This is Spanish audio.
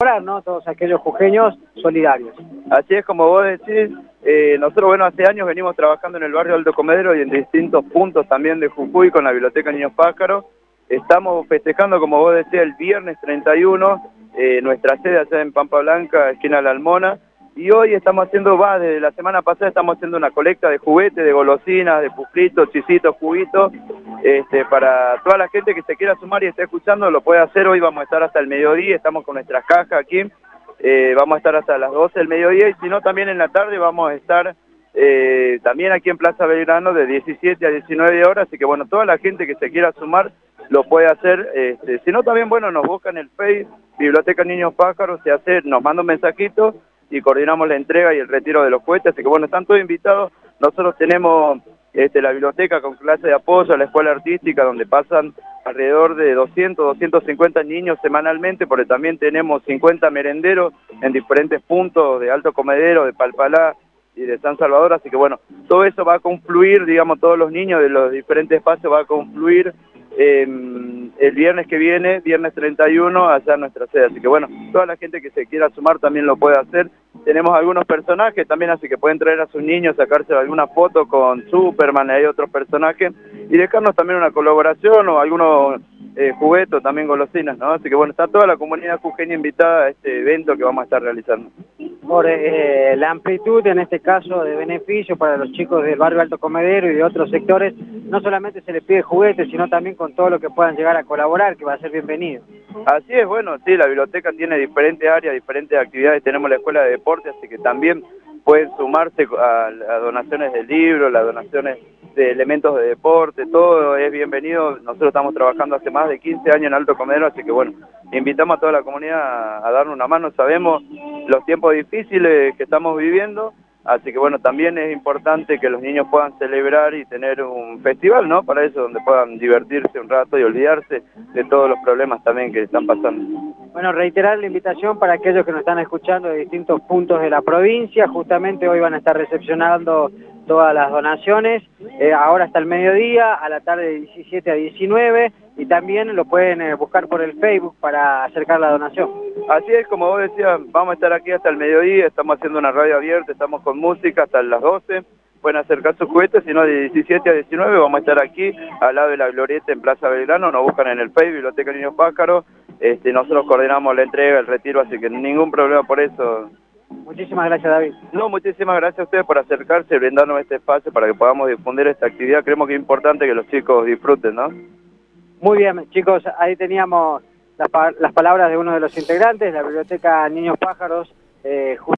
colaborar, ¿no? Todos aquellos jujeños solidarios. Así es como vos decís, nosotros, bueno, hace años venimos trabajando en el barrio Alto Comedero y en distintos puntos también de Jujuy con la Biblioteca Niños Pájaros. Estamos festejando, como vos decías, el viernes 31, nuestra sede allá en Pampa Blanca, esquina La Almona, y hoy estamos haciendo, desde la semana pasada estamos haciendo una colecta de juguetes, de golosinas, de puflitos, chisitos, juguitos, para toda la gente que se quiera sumar y esté escuchando, lo puede hacer. Hoy vamos a estar hasta el mediodía, estamos con nuestras cajas aquí, vamos a estar hasta las 12 del mediodía, y si no, también en la tarde vamos a estar también aquí en Plaza Belgrano de 17 a 19 horas, así que bueno, toda la gente que se quiera sumar lo puede hacer. Si no, también, bueno, nos buscan en el Facebook, Biblioteca Niños Pájaros, nos manda un mensajito y coordinamos la entrega y el retiro de los cohetes, así que bueno, están todos invitados. Nosotros tenemos la biblioteca con clase de apoyo, la escuela artística, donde pasan alrededor de 250 niños semanalmente, porque también tenemos 50 merenderos en diferentes puntos de Alto Comedero, de Palpalá y de San Salvador, así que bueno, todo eso va a confluir, digamos, todos los niños de los diferentes espacios va a confluir el viernes que viene, viernes 31, allá en nuestra sede. Así que bueno, toda la gente que se quiera sumar también lo puede hacer. Tenemos algunos personajes también, así que pueden traer a sus niños, sacarse alguna foto con Superman, hay otros personajes, y dejarnos también una colaboración o algunos juguetes, también golosinas, ¿no? Así que bueno, está toda la comunidad jujeña invitada a este evento que vamos a estar realizando. Por la amplitud, en este caso, de beneficio para los chicos del barrio Alto Comedero y de otros sectores, no solamente se les pide juguetes, sino también con todo lo que puedan llegar a colaborar, que va a ser bienvenido. Así es, bueno, sí, la biblioteca tiene diferentes áreas, diferentes actividades, tenemos la escuela de deporte, así que también pueden sumarse a donaciones de libros, las donaciones de elementos de deporte, todo es bienvenido. Nosotros estamos trabajando hace más de 15 años en Alto Comedero, así que bueno, invitamos a toda la comunidad a darnos una mano. Sabemos los tiempos difíciles que estamos viviendo, así que bueno, también es importante que los niños puedan celebrar y tener un festival, ¿no? Para eso, donde puedan divertirse un rato y olvidarse de todos los problemas también que están pasando. Bueno, reiterar la invitación para aquellos que nos están escuchando de distintos puntos de la provincia. Justamente hoy van a estar recepcionando todas las donaciones, ahora hasta el mediodía, a la tarde de 17 a 19, y también lo pueden buscar por el Facebook para acercar la donación. Así es, como vos decías, vamos a estar aquí hasta el mediodía, estamos haciendo una radio abierta, estamos con música hasta las 12, pueden acercar sus juguetes, si no, de 17 a 19 vamos a estar aquí, al lado de la glorieta en Plaza Belgrano, nos buscan en el Facebook, Biblioteca Niños Pájaros, nosotros coordinamos la entrega, el retiro, así que ningún problema por eso. Muchísimas gracias, David. No, muchísimas gracias a ustedes por acercarse y brindarnos este espacio para que podamos difundir esta actividad. Creemos que es importante que los chicos disfruten, ¿no? Muy bien, chicos, ahí teníamos las palabras de uno de los integrantes de la Biblioteca Niños Pájaros,